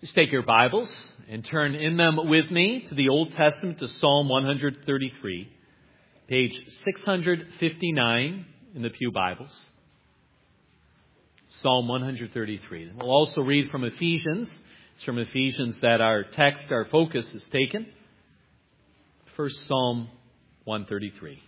Just take your Bibles and turn in them with me to the Old Testament, to Psalm 133, page 659 in the Pew Bibles. Psalm 133. We'll also read from Ephesians. It's from Ephesians that our text, our focus is taken. First Psalm 133.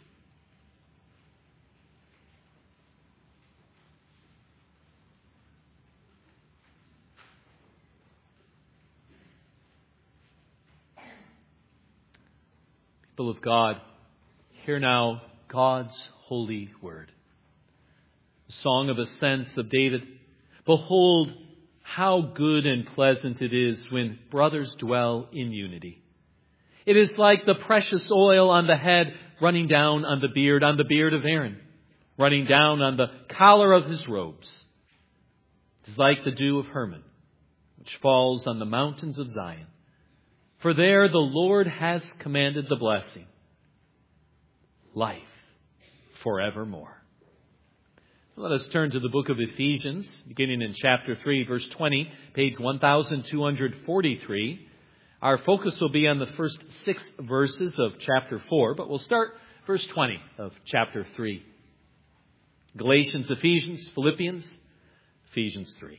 People of God, hear now God's holy word. The song of ascents of David. Behold, how good and pleasant it is when brothers dwell in unity. It is like the precious oil on the head running down on the beard of Aaron, running down on the collar of his robes. It is like the dew of Hermon, which falls on the mountains of Zion. For there the Lord has commanded the blessing, life forevermore. Let us turn to the book of Ephesians, beginning in chapter 3, verse 20, page 1243. Our focus will be on the first 6 verses of chapter 4, but we'll start verse 20 of chapter 3. Galatians, Ephesians, Philippians, Ephesians 3.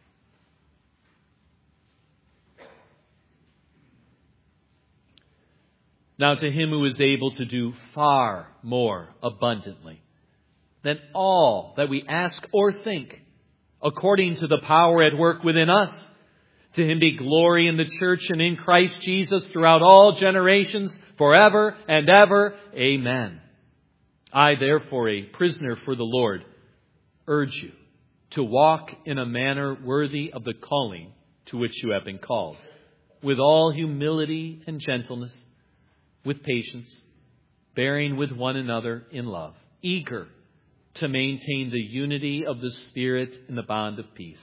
Now to him who is able to do far more abundantly than all that we ask or think, according to the power at work within us, to him be glory in the church and in Christ Jesus throughout all generations, forever and ever. Amen. I, therefore, a prisoner for the Lord, urge you to walk in a manner worthy of the calling to which you have been called, with all humility and gentleness, with patience, bearing with one another in love, eager to maintain the unity of the Spirit in the bond of peace.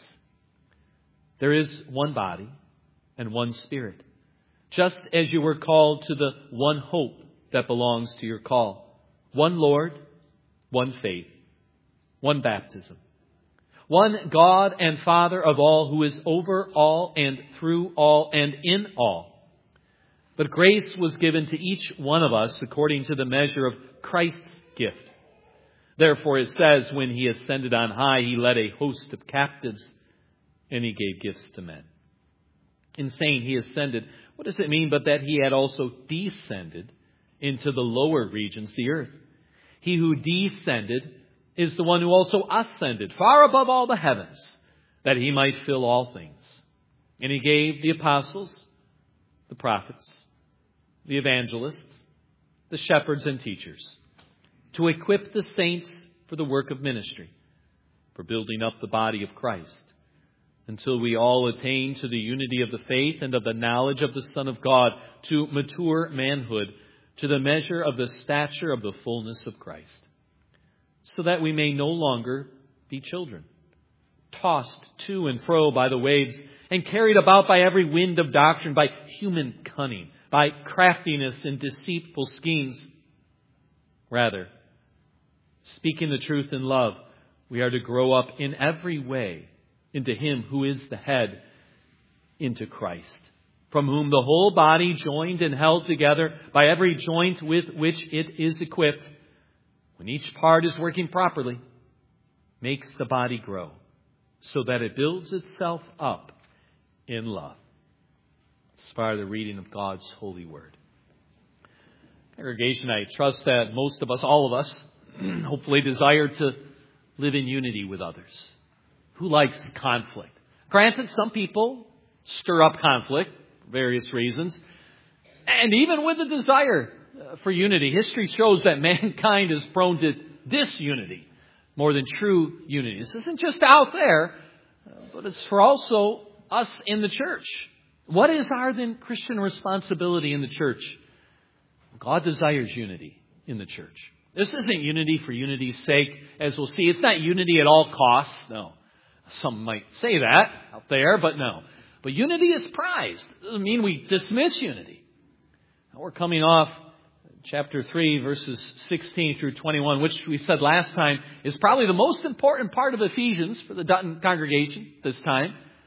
There is one body and one Spirit, just as you were called to the one hope that belongs to your call. One Lord, one faith, one baptism, one God and Father of all, who is over all and through all and in all. But grace was given to each one of us according to the measure of Christ's gift. Therefore it says, when he ascended on high, he led a host of captives and he gave gifts to men. In saying he ascended, what does it mean but that he had also descended into the lower regions, the earth? He who descended is the one who also ascended far above all the heavens, that he might fill all things. And he gave the apostles, the prophets, the evangelists, the shepherds and teachers, to equip the saints for the work of ministry, for building up the body of Christ, until we all attain to the unity of the faith and of the knowledge of the Son of God, to mature manhood, to the measure of the stature of the fullness of Christ, so that we may no longer be children, tossed to and fro by the waves, and carried about by every wind of doctrine, by human cunning, by craftiness and deceitful schemes. Rather, speaking the truth in love, we are to grow up in every way into him who is the head, into Christ, from whom the whole body, joined and held together by every joint with which it is equipped, when each part is working properly, makes the body grow, so that it builds itself up in love. As far as the reading of God's holy word. Congregation, I trust that most of us, all of us, hopefully desire to live in unity with others. Who likes conflict? Granted, some people stir up conflict for various reasons. And even with a desire for unity, history shows that mankind is prone to disunity more than true unity. This isn't just out there, but it's for also us in the church. What is our then Christian responsibility in the church? God desires unity in the church. This isn't unity for unity's sake, as we'll see. It's not unity at all costs. No. Some might say that out there, but no. But unity is prized. It doesn't mean we dismiss unity. Now we're coming off chapter 3, verses 16 through 21, which we said last time is probably the most important part of Ephesians for the Dutton congregation this time.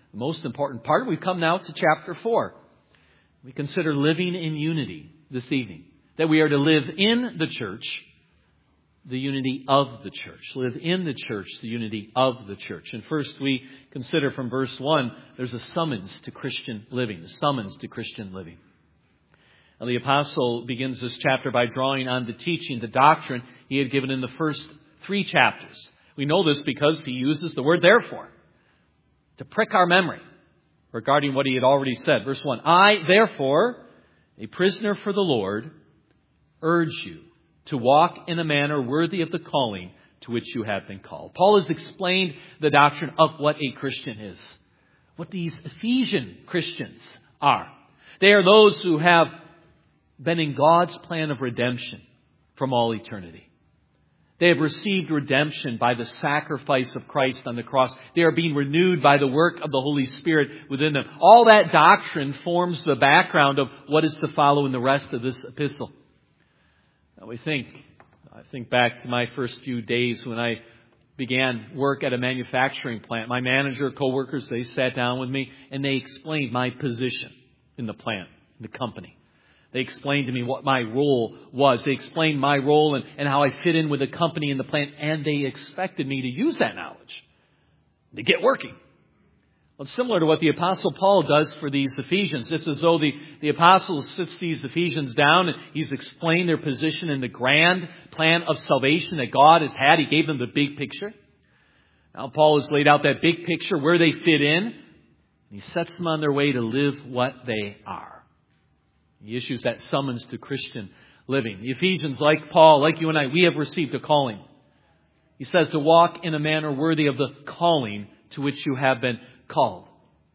the most important part. We've come now to chapter 4. We consider living in unity this evening. That we are to live in the church, the unity of the church. Live in the church, the unity of the church. And first we consider from verse 1, there's a summons to Christian living. A summons to Christian living. Now, the apostle begins this chapter by drawing on the teaching, the doctrine he had given in the first 3 chapters. We know this because he uses the word therefore to prick our memory regarding what he had already said. Verse 1, I, therefore, a prisoner for the Lord, urge you to walk in a manner worthy of the calling to which you have been called. Paul has explained the doctrine of what a Christian is, what these Ephesian Christians are. They are those who have been in God's plan of redemption from all eternity. They have received redemption by the sacrifice of Christ on the cross. They are being renewed by the work of the Holy Spirit within them. All that doctrine forms the background of what is to follow in the rest of this epistle. Now I think back to my first few days when I began work at a manufacturing plant. My manager, co-workers, they sat down with me and they explained my position in the plant, in the company. They explained to me what my role was. They explained my role and how I fit in with the company and the plant. And they expected me to use that knowledge to get working. Well, it's similar to what the Apostle Paul does for these Ephesians. It's as though the Apostle sits these Ephesians down and he's explained their position in the grand plan of salvation that God has had. He gave them the big picture. Now Paul has laid out that big picture, where they fit in. And he sets them on their way to live what they are. He issues that summons to Christian living. The Ephesians, like Paul, like you and I, we have received a calling. He says to walk in a manner worthy of the calling to which you have been called.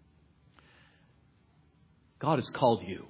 God has called you.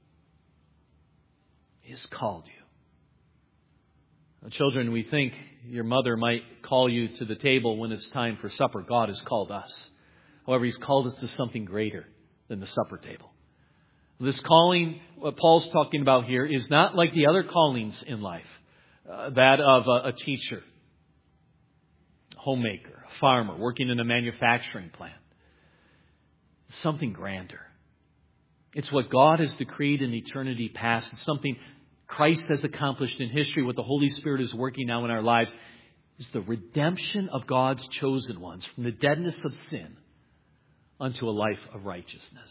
He has called you. Now, children, we think your mother might call you to the table when it's time for supper. God has called us. However, He's called us to something greater than the supper table. This calling, what Paul's talking about here, is not like the other callings in life. That of a teacher, a homemaker, a farmer, working in a manufacturing plant. It's something grander. It's what God has decreed in eternity past. It's something Christ has accomplished in history. What the Holy Spirit is working now in our lives is the redemption of God's chosen ones from the deadness of sin unto a life of righteousness.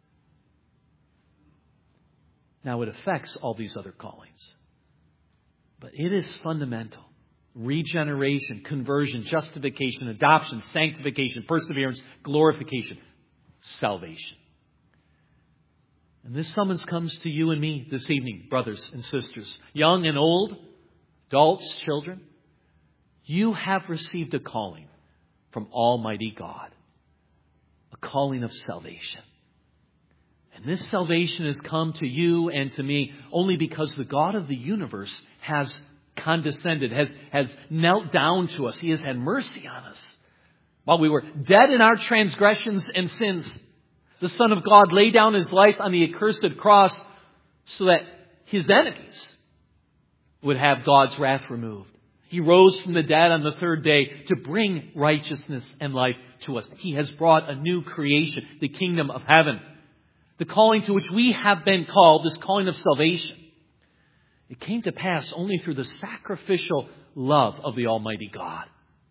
Now, it affects all these other callings. But it is fundamental. Regeneration, conversion, justification, adoption, sanctification, perseverance, glorification, salvation. And this summons comes to you and me this evening, brothers and sisters, young and old, adults, children. You have received a calling from Almighty God, a calling of salvation. And this salvation has come to you and to me only because the God of the universe has condescended, has knelt down to us. He has had mercy on us. While we were dead in our transgressions and sins, the Son of God laid down His life on the accursed cross so that His enemies would have God's wrath removed. He rose from the dead on the third day to bring righteousness and life to us. He has brought a new creation, the kingdom of heaven. The calling to which we have been called, this calling of salvation, it came to pass only through the sacrificial love of the Almighty God.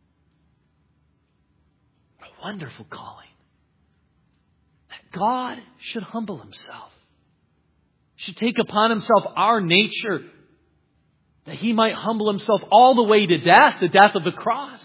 A wonderful calling. That God should humble Himself. Should take upon Himself our nature. That He might humble Himself all the way to death, the death of the cross.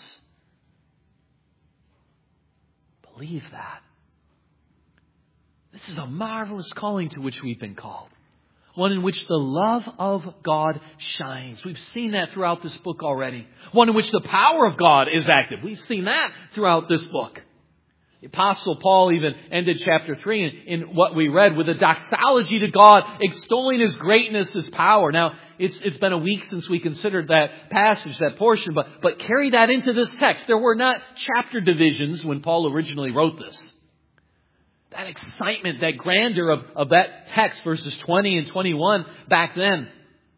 Believe that. This is a marvelous calling to which we've been called. One in which the love of God shines. We've seen that throughout this book already. One in which the power of God is active. We've seen that throughout this book. The Apostle Paul even ended chapter 3 in what we read with a doxology to God, extolling His greatness, His power. Now, it's been a week since we considered that passage, that portion, but carry that into this text. There were not chapter divisions when Paul originally wrote this. That excitement, that grandeur of that text, verses 20 and 21 back then.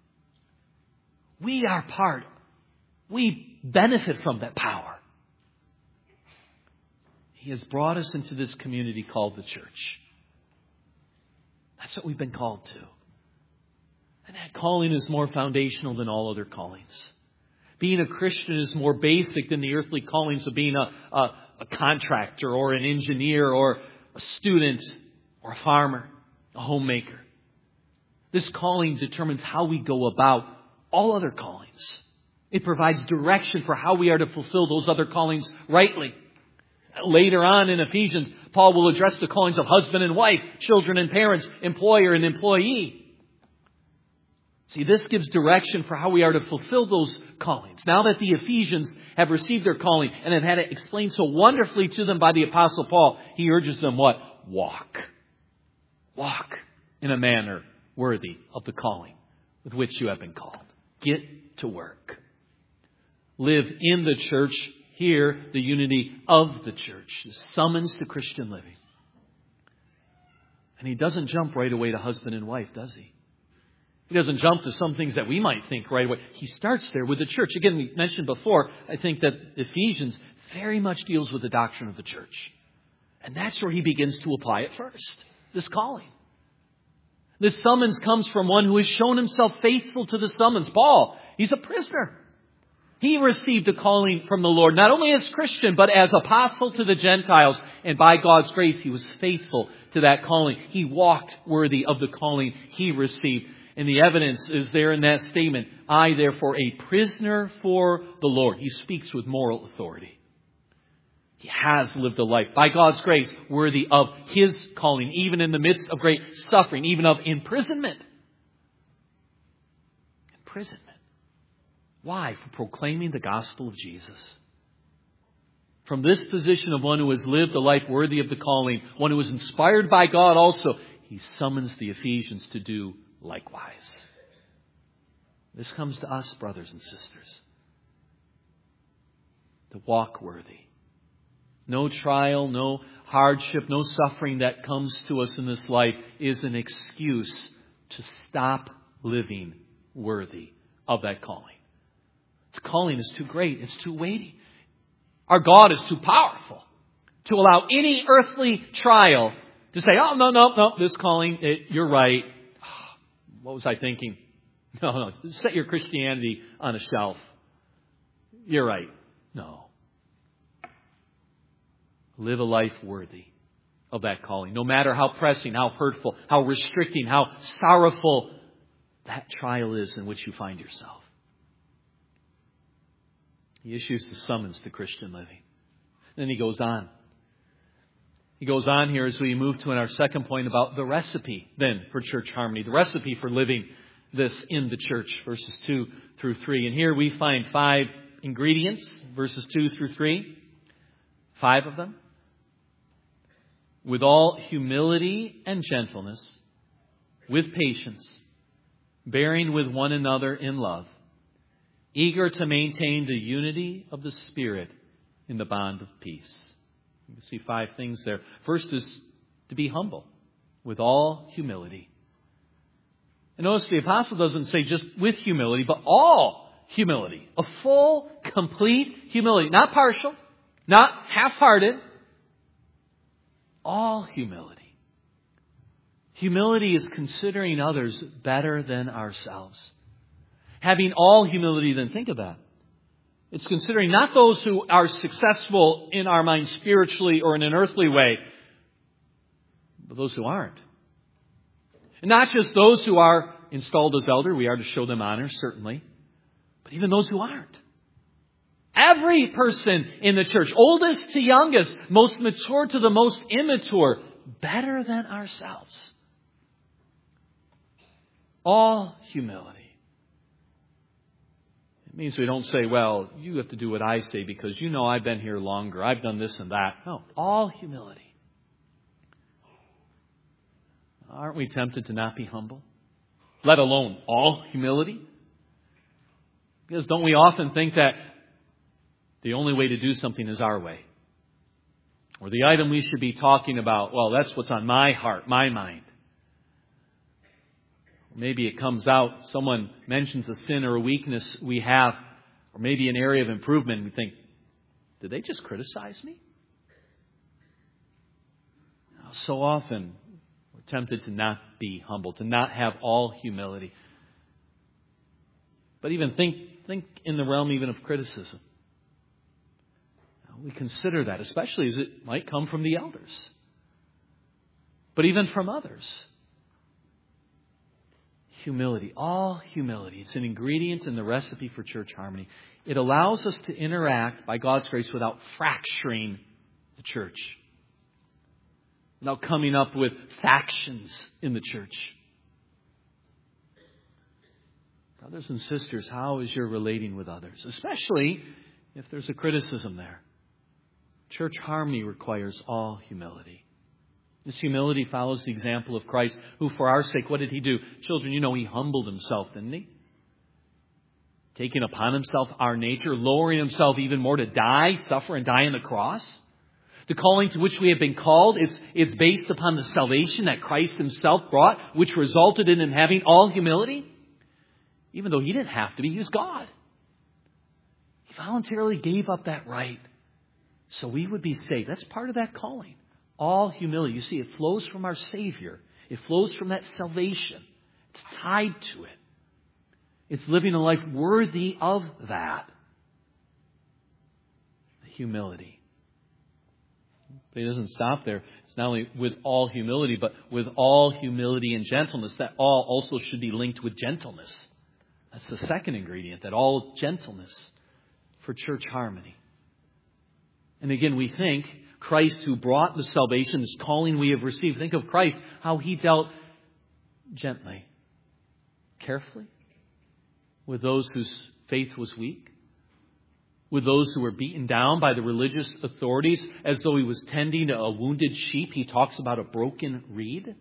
We are we benefit from that power. He has brought us into this community called the church. That's what we've been called to. And that calling is more foundational than all other callings. Being a Christian is more basic than the earthly callings of being a contractor or an engineer or a student or a farmer, a homemaker. This calling determines how we go about all other callings. It provides direction for how we are to fulfill those other callings rightly. Later on in Ephesians, Paul will address the callings of husband and wife, children and parents, employer and employee. See, this gives direction for how we are to fulfill those callings. Now that the Ephesians have received their calling and have had it explained so wonderfully to them by the Apostle Paul, he urges them what? Walk. Walk in a manner worthy of the calling with which you have been called. Get to work. Live in the church. Hear the unity of the church. The summons to Christian living. And he doesn't jump right away to husband and wife, does he? He doesn't jump to some things that we might think right away. He starts there with the church. Again, we mentioned before, I think that Ephesians very much deals with the doctrine of the church. And that's where he begins to apply it first. This calling. This summons comes from one who has shown himself faithful to the summons. Paul, he's a prisoner. He received a calling from the Lord, not only as Christian, but as apostle to the Gentiles. And by God's grace, he was faithful to that calling. He walked worthy of the calling he received. And the evidence is there in that statement. I, therefore, a prisoner for the Lord. He speaks with moral authority. He has lived a life, by God's grace, worthy of his calling, even in the midst of great suffering, even of imprisonment. Imprisonment. Why? For proclaiming the gospel of Jesus. From this position of one who has lived a life worthy of the calling, one who is inspired by God also, he summons the Ephesians to do likewise. This comes to us, brothers and sisters. To walk worthy. No trial, no hardship, no suffering that comes to us in this life is an excuse to stop living worthy of that calling. The calling is too great. It's too weighty. Our God is too powerful to allow any earthly trial to say, oh, no, this calling, you're right. What was I thinking? No, set your Christianity on a shelf. You're right. No. Live a life worthy of that calling. No matter how pressing, how hurtful, how restricting, how sorrowful that trial is in which you find yourself. He issues the summons to Christian living. Then he goes on. He goes on here as we move to our second point about the recipe then for church harmony. The recipe for living this in the church, verses 2 through 3. And here we find 5 ingredients, verses 2 through 3. 5 of them. With all humility and gentleness, with patience, bearing with one another in love, eager to maintain the unity of the Spirit in the bond of peace. You can see 5 things there. First is to be humble with all humility. And notice the apostle doesn't say just with humility, but all humility. A full, complete humility. Not partial, not half-hearted. All humility. Humility is considering others better than ourselves. Having all humility, then think of that. It's considering not those who are successful in our minds spiritually or in an earthly way, but those who aren't. And not just those who are installed as elder. We are to show them honor, certainly. But even those who aren't. Every person in the church, oldest to youngest, most mature to the most immature, better than ourselves. All humility. It means we don't say, well, you have to do what I say because you know I've been here longer. I've done this and that. No, all humility. Aren't we tempted to not be humble? Let alone all humility? Because don't we often think that the only way to do something is our way? Or the item we should be talking about, well, that's what's on my heart, my mind. Maybe it comes out, someone mentions a sin or a weakness we have, or maybe an area of improvement, and we think, did they just criticize me? So often we're tempted to not be humble, to not have all humility. But even think in the realm even of criticism. We consider that, especially as it might come from the elders. But even from others. Humility, all humility. It's an ingredient in the recipe for church harmony. It allows us to interact by God's grace without fracturing the church. Without coming up with factions in the church. Brothers and sisters, how is your relating with others? Especially if there's a criticism there. Church harmony requires all humility. This humility follows the example of Christ, who for our sake, what did He do? Children, you know He humbled Himself, didn't He? Taking upon Himself our nature, lowering Himself even more to die, suffer and die on the cross. The calling to which we have been called, it's based upon the salvation that Christ Himself brought, which resulted in Him having all humility. Even though He didn't have to be, He was God. He voluntarily gave up that right so we would be saved. That's part of that calling. All humility. You see, it flows from our Savior. It flows from that salvation. It's tied to it. It's living a life worthy of that. Humility. But He doesn't stop there. It's not only with all humility, but with all humility and gentleness. That all also should be linked with gentleness. That's the second ingredient, that all gentleness for church harmony. And again, we think Christ who brought the salvation, this calling we have received. Think of Christ, how He dealt gently, carefully, with those whose faith was weak, with those who were beaten down by the religious authorities as though He was tending a wounded sheep. He talks about a broken reed.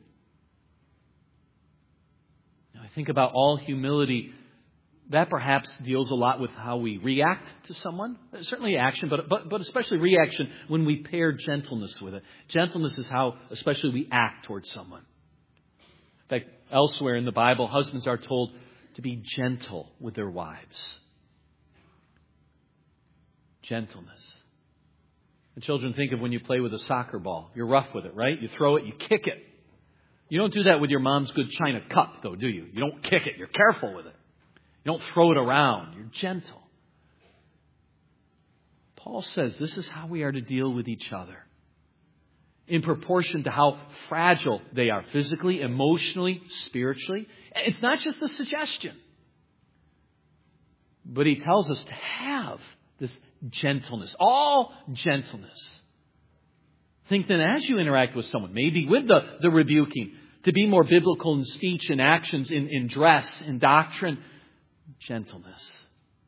Now, I think about all humility. That perhaps deals a lot with how we react to someone. Certainly action, but especially reaction when we pair gentleness with it. Gentleness is how especially we act towards someone. In fact, elsewhere in the Bible, husbands are told to be gentle with their wives. Gentleness. And children, think of when you play with a soccer ball. You're rough with it, right? You throw it, you kick it. You don't do that with your mom's good china cup, though, do you? You don't kick it. You're careful with it. You don't throw it around. You're gentle. Paul says this is how we are to deal with each other. In proportion to how fragile they are physically, emotionally, spiritually. It's not just a suggestion. But he tells us to have this gentleness. All gentleness. Think then as you interact with someone, maybe with the rebuking, to be more biblical in speech and actions, in dress, in doctrine. Gentleness.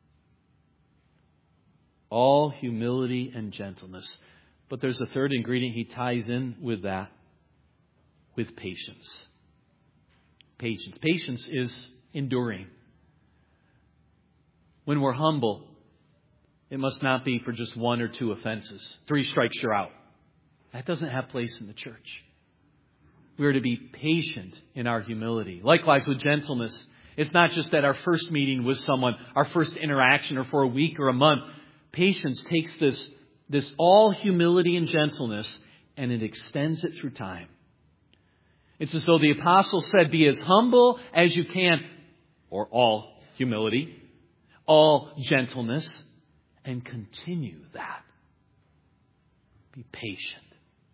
All humility and gentleness. But there's a third ingredient he ties in with that. With patience. Patience. Patience is enduring. When we're humble, it must not be for just one or two offenses. 3 strikes, you're out. That doesn't have place in the church. We are to be patient in our humility. Likewise with gentleness. It's not just that our first meeting with someone, our first interaction, or for a week or a month. Patience takes this all humility and gentleness and it extends it through time. It's as though the apostle said, be as humble as you can, or all humility, all gentleness, and continue that. Be patient.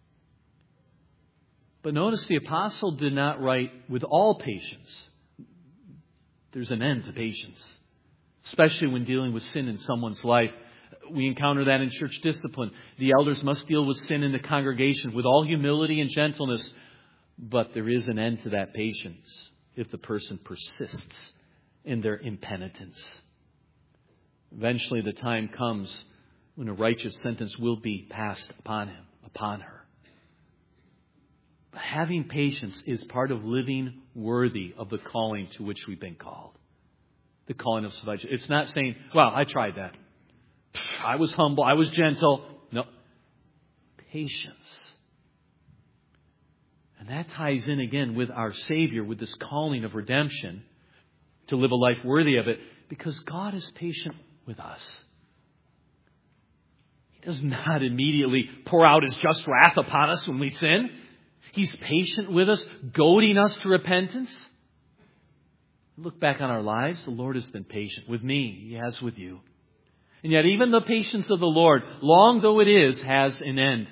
But notice the apostle did not write with all patience. There's an end to patience, especially when dealing with sin in someone's life. We encounter that in church discipline. The elders must deal with sin in the congregation with all humility and gentleness. But there is an end to that patience if the person persists in their impenitence. Eventually the time comes when a righteous sentence will be passed upon him, upon her. But having patience is part of living worthy of the calling to which we've been called. The calling of salvation. It's not saying, well, I tried that. I was humble. I was gentle. No. Patience. And that ties in again with our Savior, with this calling of redemption to live a life worthy of it, because God is patient with us. He does not immediately pour out His just wrath upon us when we sin. He's patient with us, goading us to repentance. Look back on our lives. The Lord has been patient with me. He has with you. And yet even the patience of the Lord, long though it is, has an end.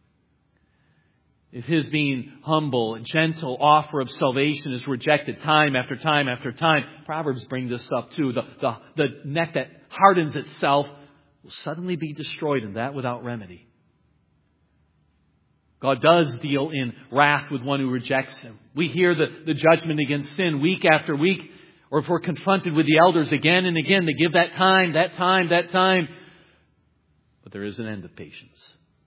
If His being humble and gentle offer of salvation is rejected time after time after time, Proverbs bring this up too. The neck that hardens itself will suddenly be destroyed, and that without remedy. God does deal in wrath with one who rejects Him. We hear the judgment against sin week after week, or if we're confronted with the elders again and again, they give that time. But there is an end of patience.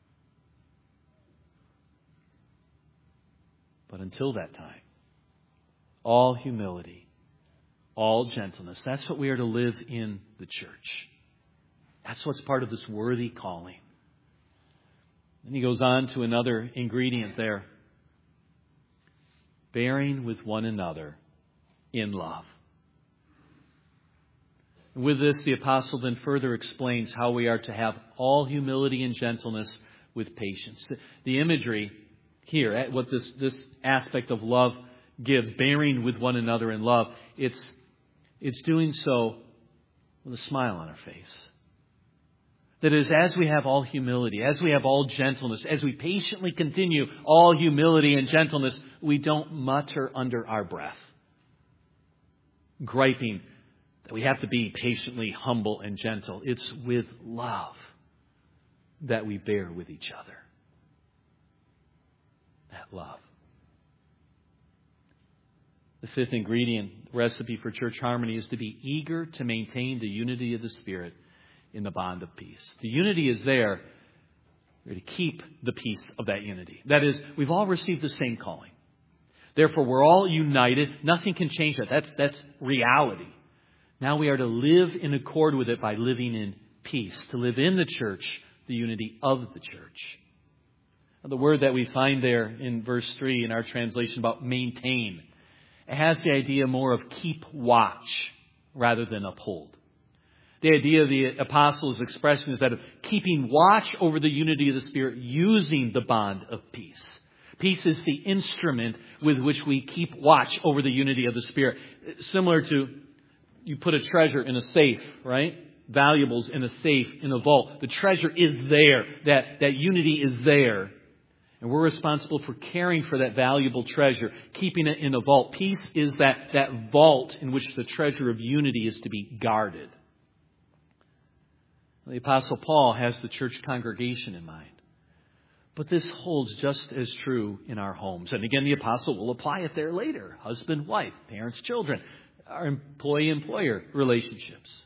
But until that time, all humility, all gentleness, that's what we are to live in the church. That's what's part of this worthy calling. Then he goes on to another ingredient there. Bearing with one another in love. And with this, the apostle then further explains how we are to have all humility and gentleness with patience. The imagery here, what this aspect of love gives, bearing with one another in love, it's doing so with a smile on our face. That is, as we have all humility, as we have all gentleness, as we patiently continue all humility and gentleness, we don't mutter under our breath, griping that we have to be patiently humble and gentle. It's with love that we bear with each other. That love. The fifth ingredient, recipe for church harmony, is to be eager to maintain the unity of the Spirit in the bond of peace. The unity is there. We're to keep the peace of that unity. That is, we've all received the same calling. Therefore, we're all united. Nothing can change that. That's reality. Now we are to live in accord with it by living in peace. To live in the church, the unity of the church. The word that we find there in verse 3 in our translation about maintain, it has the idea more of keep watch rather than uphold. The idea the apostle is expressing is that of keeping watch over the unity of the Spirit using the bond of peace. Peace is the instrument with which we keep watch over the unity of the Spirit. Similar to you put a treasure in a safe, right? Valuables in a safe, in a vault. The treasure is there. That unity is there. And we're responsible for caring for that valuable treasure, keeping it in a vault. Peace is that vault in which the treasure of unity is to be guarded. The Apostle Paul has the church congregation in mind. But this holds just as true in our homes. And again, the Apostle will apply it there later. Husband, wife, parents, children, our employee-employer relationships.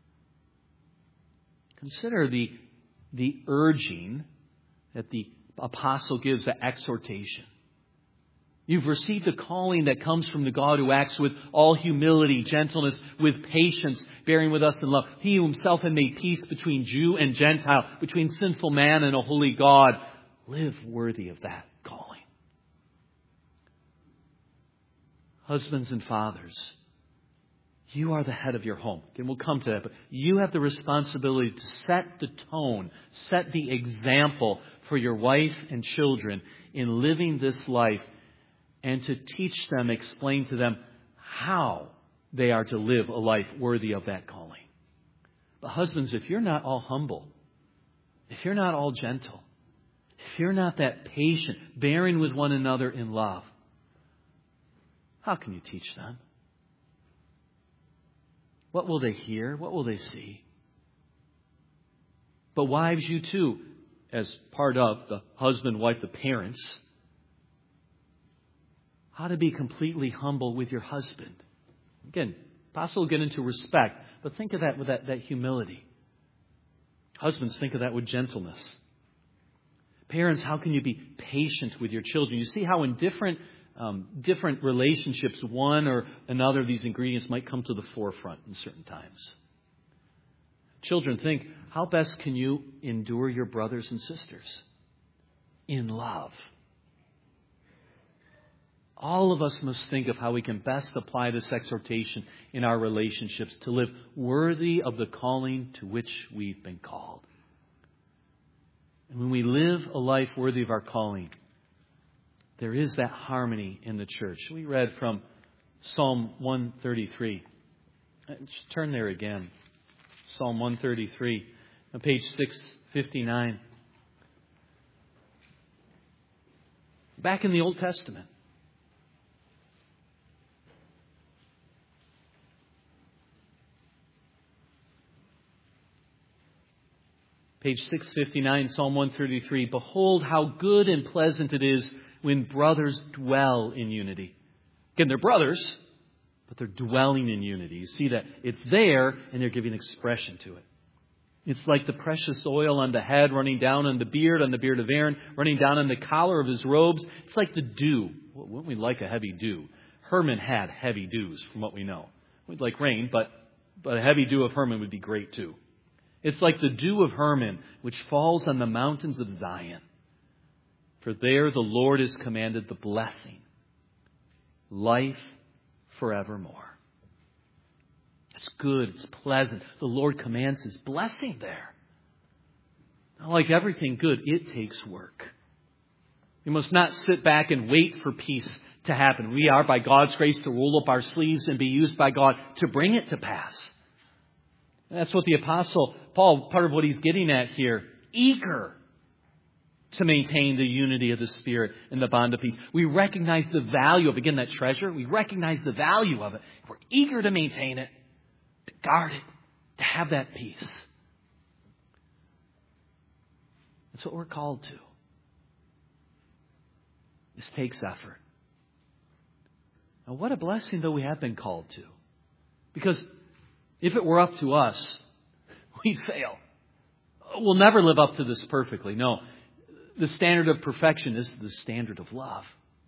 Consider the urging that the Apostle gives, that exhortation. You've received a calling that comes from the God who acts with all humility, gentleness, with patience, bearing with us in love. He himself had made peace between Jew and Gentile, between sinful man and a holy God. Live worthy of that calling. Husbands and fathers, you are the head of your home. Again, we'll come to that. But you have the responsibility to set the tone, set the example for your wife and children in living this life, and to teach them, explain to them how they are to live a life worthy of that calling. But husbands, if you're not all humble, if you're not all gentle, if you're not that patient, bearing with one another in love, how can you teach them? What will they hear? What will they see? But wives, you too, as part of the husband, wife, the parents, how to be completely humble with your husband. Again, Apostle will get into respect, but think of that with that humility. Husbands, think of that with gentleness. Parents, how can you be patient with your children? You see how in different relationships, one or another of these ingredients might come to the forefront in certain times. Children, think, how best can you endure your brothers and sisters? In love. All of us must think of how we can best apply this exhortation in our relationships to live worthy of the calling to which we've been called. And when we live a life worthy of our calling, there is that harmony in the church. We read from Psalm 133. Just turn there again. Psalm 133, on page 659. Back in the Old Testament. Page 659, Psalm 133. Behold, how good and pleasant it is when brothers dwell in unity. Again, they're brothers, but they're dwelling in unity. You see that it's there, and they're giving expression to it. It's like the precious oil on the head, running down on the beard of Aaron, running down on the collar of his robes. It's like the dew. Wouldn't we like a heavy dew? Hermon had heavy dews, from what we know. We'd like rain, but a heavy dew of Hermon would be great too. It's like the dew of Hermon, which falls on the mountains of Zion. For there the Lord has commanded the blessing, life forevermore. It's good. It's pleasant. The Lord commands His blessing there. Now, like everything good, it takes work. We must not sit back and wait for peace to happen. We are, by God's grace, to roll up our sleeves and be used by God to bring it to pass. That's what the Apostle Paul, part of what he's getting at here, eager to maintain the unity of the Spirit and the bond of peace. We recognize the value of, again, that treasure. We recognize the value of it. We're eager to maintain it, to guard it, to have that peace. That's what we're called to. This takes effort. Now, what a blessing, though, we have been called to. Because if it were up to us, we'd fail. We'll never live up to this perfectly. No. The standard of perfection is the standard of love.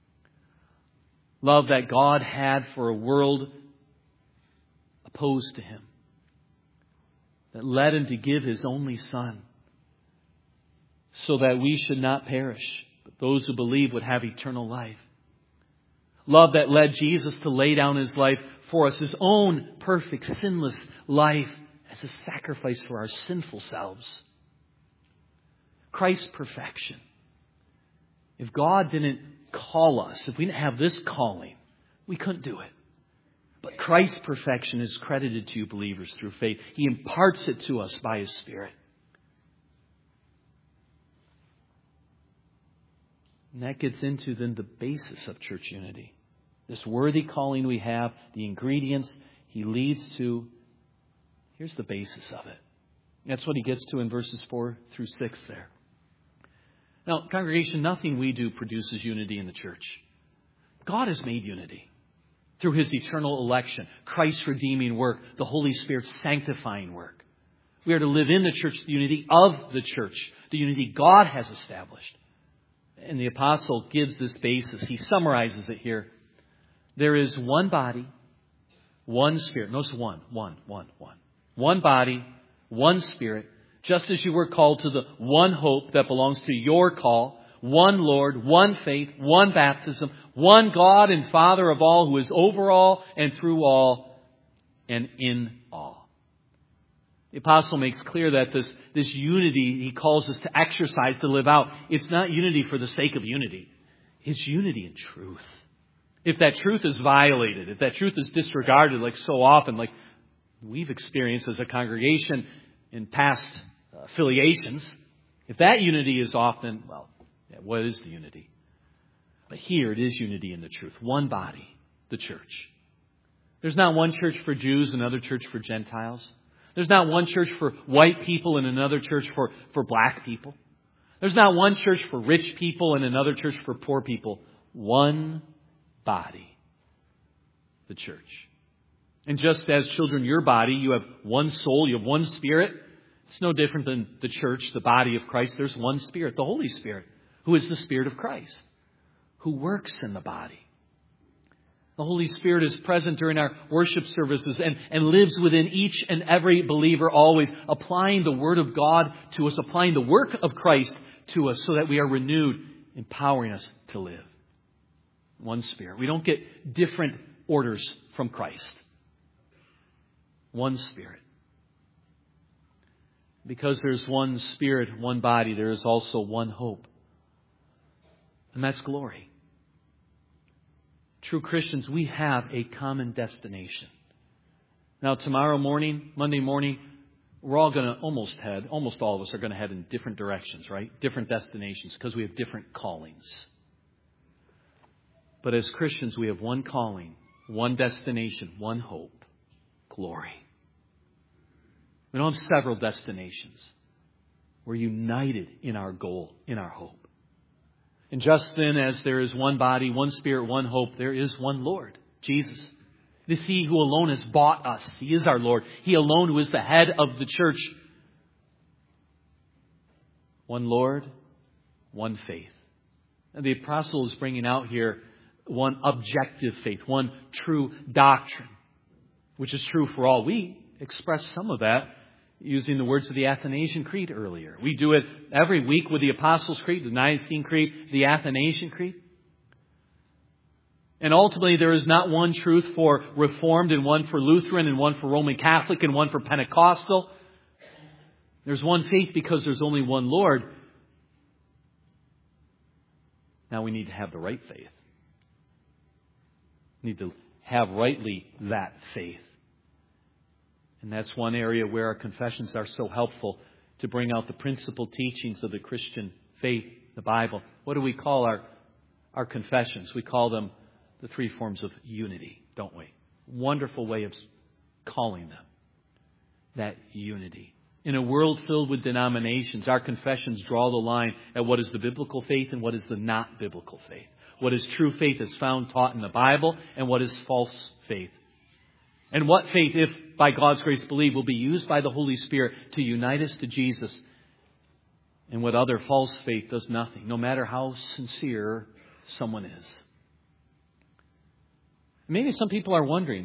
Love that God had for a world opposed to Him. That led Him to give His only Son. So that we should not perish, but those who believe would have eternal life. Love that led Jesus to lay down His life for us. His own perfect, sinless life as a sacrifice for our sinful selves. Christ's perfection. If God didn't call us, if we didn't have this calling, we couldn't do it. But Christ's perfection is credited to you believers through faith. He imparts it to us by His Spirit. And that gets into then the basis of church unity. This worthy calling we have, the ingredients He leads to. Here's the basis of it. That's what he gets to in verses 4 through 6 there. Now, congregation, nothing we do produces unity in the church. God has made unity through His eternal election, Christ's redeeming work, the Holy Spirit's sanctifying work. We are to live in the church, the unity of the church, the unity God has established. And the apostle gives this basis. He summarizes it here. There is one body, one Spirit. Notice one. One body, one Spirit, just as you were called to the one hope that belongs to your call, one Lord, one faith, one baptism, one God and Father of all, who is over all and through all and in all. The apostle makes clear that this unity he calls us to exercise, to live out. It's not unity for the sake of unity. It's unity in truth. If that truth is violated, if that truth is disregarded like so often, like we've experienced as a congregation in past affiliations, if that unity is often, what is the unity? But here it is unity in the truth. One body, the church. There's not one church for Jews, another church for Gentiles. There's not one church for white people and another church for black people. There's not one church for rich people and another church for poor people. One body, the church. And just as children, your body, you have one soul, you have one Spirit. It's no different than the church, the body of Christ. There's one Spirit, the Holy Spirit, who is the Spirit of Christ, who works in the body. The Holy Spirit is present during our worship services and lives within each and every believer always, applying the Word of God to us, applying the work of Christ to us so that we are renewed, empowering us to live. One Spirit. We don't get different orders from Christ. One Spirit. Because there's one Spirit, one body, there is also one hope. And that's glory. true Christians, we have a common destination. Now, tomorrow morning, Monday morning, we're all going to almost all of us are going to head in different directions, right? Different destinations, because we have different callings. But as Christians, we have one calling, one destination, one hope, glory. We don't have several destinations. We're united in our goal, in our hope. And just then, as there is one body, one Spirit, one hope, there is one Lord, Jesus. It is He who alone has bought us. He is our Lord. He alone who is the head of the church. One Lord, one faith. And the apostle is bringing out here one objective faith, one true doctrine, which is true for all. We express some of that using the words of the Athanasian Creed earlier. We do it every week with the Apostles' Creed, the Nicene Creed, the Athanasian Creed. And ultimately, there is not one truth for Reformed and one for Lutheran and one for Roman Catholic and one for Pentecostal. There's one faith because there's only one Lord. Now we need to have the right faith. We need to have rightly that faith. And that's one area where our confessions are so helpful to bring out the principal teachings of the Christian faith, the Bible. What do we call our confessions? We call them the three forms of unity, don't we? Wonderful way of calling them. That unity. In a world filled with denominations, our confessions draw the line at what is the biblical faith and what is the not biblical faith. What is true faith is found taught in the Bible, and what is false faith. And what faith, if by God's grace believed, will be used by the Holy Spirit to unite us to Jesus, and what other false faith does nothing, no matter how sincere someone is. Maybe some people are wondering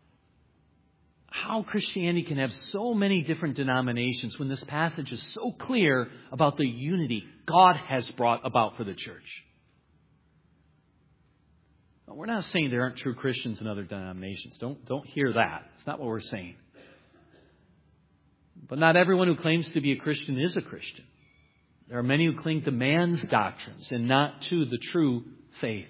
how Christianity can have so many different denominations when this passage is so clear about the unity God has brought about for the church. We're not saying there aren't true Christians in other denominations. Don't hear that. It's not what we're saying. But not everyone who claims to be a Christian is a Christian. There are many who cling to man's doctrines and not to the true faith.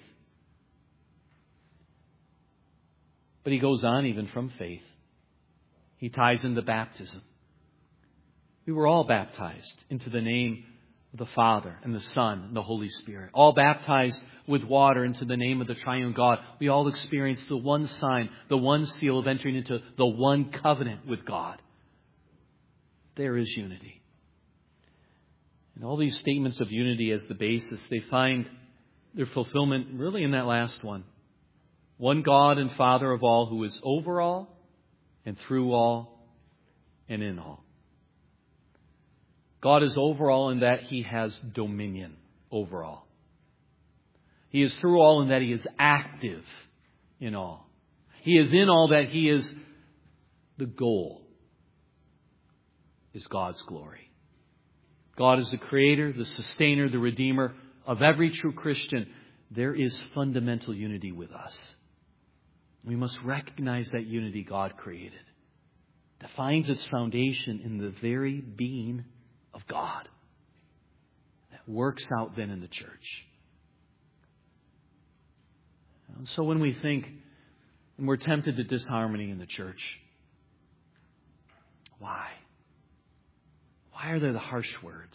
But he goes on even from faith. He ties into baptism. We were all baptized into the name of the Father and the Son and the Holy Spirit. All baptized with water into the name of the triune God. We all experienced the one sign, the one seal of entering into the one covenant with God. There is unity. And all these statements of unity as the basis, they find their fulfillment really in that last one. One God and Father of all, who is over all and through all and in all. God is over all in that He has dominion over all. He is through all in that He is active in all. He is in all that He is the goal is God's glory. God is the creator, the sustainer, the redeemer of every true Christian. There is fundamental unity with us. We must recognize that unity God created. That finds its foundation in the very being of God. That works out then in the church. And so when we think, and we're tempted to disharmony in the church, why? Why are there the harsh words?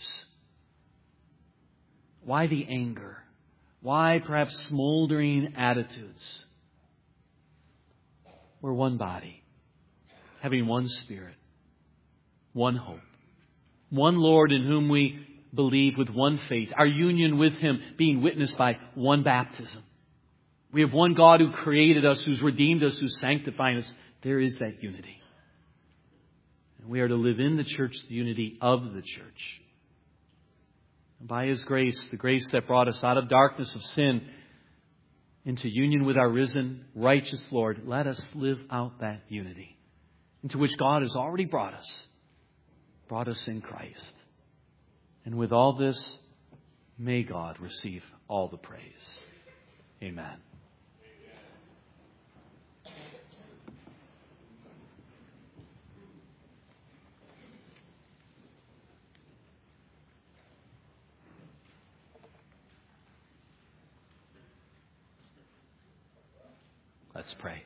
Why the anger? Why perhaps smoldering attitudes? We're one body, having one Spirit, one hope, one Lord in whom we believe with one faith, our union with Him being witnessed by one baptism. We have one God who created us, who's redeemed us, who's sanctifying us. There is that unity. And we are to live in the church, the unity of the church. And by His grace, the grace that brought us out of darkness of sin into union with our risen, righteous Lord, let us live out that unity into which God has already brought us in Christ. And with all this, may God receive all the praise. Amen. Let's pray.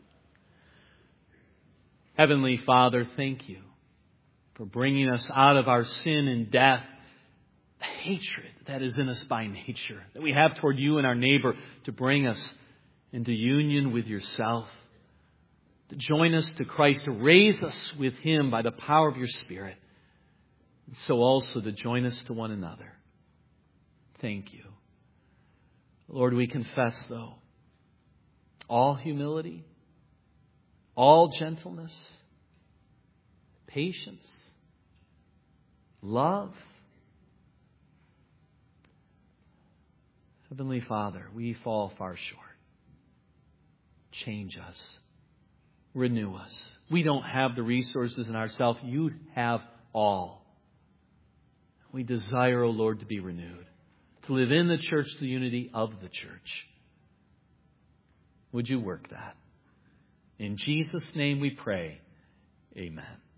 Heavenly Father, thank you for bringing us out of our sin and death, the hatred that is in us by nature, that we have toward you and our neighbor, to bring us into union with yourself, to join us to Christ, to raise us with him by the power of your Spirit, and so also to join us to one another. Thank you. Lord, we confess, though, all humility, all gentleness, patience, love. Heavenly Father, we fall far short. Change us. Renew us. We don't have the resources in ourselves. You have all. We desire, O Lord, to be renewed, to live in the church, the unity of the church. Would you work that? In Jesus' name we pray. Amen.